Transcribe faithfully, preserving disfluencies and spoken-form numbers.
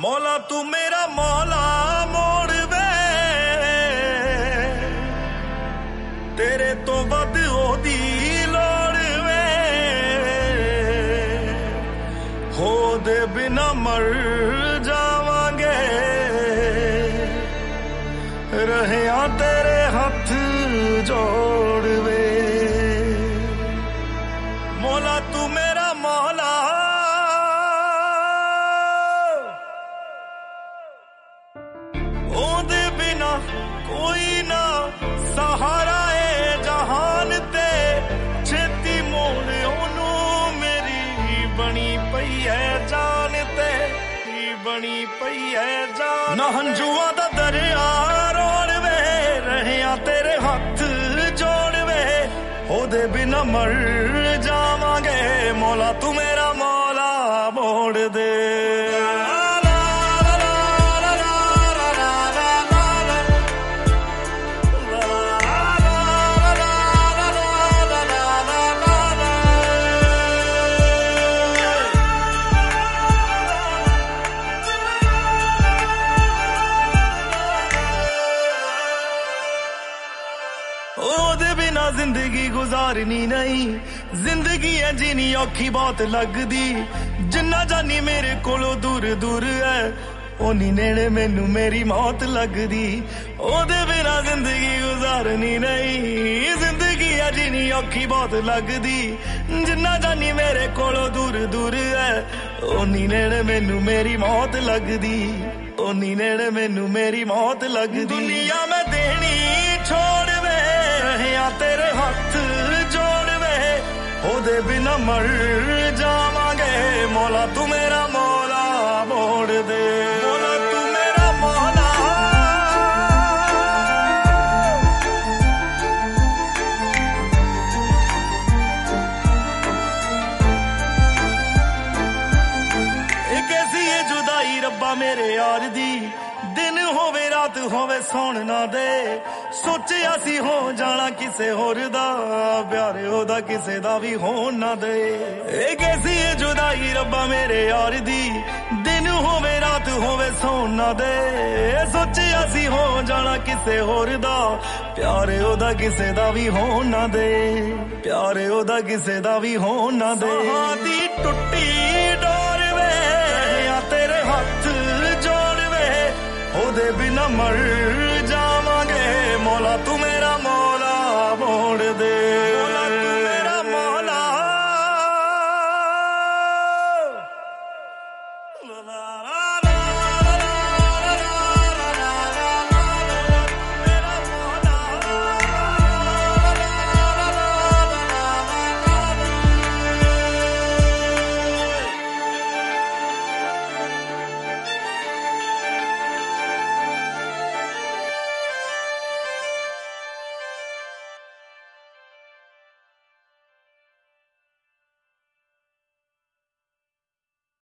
मौला तू मेरा मौला मोड़ वे तेरे तो वध ओदी लोड़ वे हो दे बिना मर जावांगे रहिया तेरे हथ जोड़ वे मौला तू मेरा मौला ओदे बिना कोई ना सहारा है जहान ते छेती मोड़ ओनू मेरी बनी पई है जान ते बनी पई है जान ना हंजुआ दा दरिया रोड़ वे रहिया तेरे हथ जोड़ वे ओदे बिना मर जावांगे मौला तू मेरा मौला मोड़ दे ओदे बिना जिंदगी गुजारनी नहीं जिंदगी है जीनी औखी बहुत लगदी जिन्ना जानी मेरे कोलों दूर दूर है ओनी नेड़े मैनू मेरी मौत लगदी ओदे बिना जिंदगी गुजारनी नहीं जिंदगी है जीनी औखी बहुत लगदी जिन्ना जानी मेरे कोलों दूर दूर है ओनी नेड़े मैनू मेरी मौत लगदी ओनी नेड़े मैनू मेरी मौत लगदी दुनिया में देनी छोड़ वे रहिया तेरे हथ जोड़ वे ओदे बिना मर जावांगे मौला तू मेरा मौला मोड़ दे मौला तू मेरा मौला एक ऐसी है जुदाई रब्बा मेरे यार दी दिन होवे रात होवे सौण ना दे सोचिया सी हो जाना किसे होर दा प्यारे ओदा किसे दा भी होण ना दे एक ऐसी है जुदाई रब्बा मेरे यार दी दिन होवे रात होवे सौण ना दे सोचिया सी हो जाना किसे होर दा प्यारे ओदा किसे दा भी होण ना दे प्यारे ओदा किसे दा भी होण ना दे साहां दी टुट्टी डोर वे या तेरे हथ जोड़ वे ओदे बिना मर जावांगे मौला तू मेरा मौला मोड़ दे मौला तू मेरा मौला ला ला ला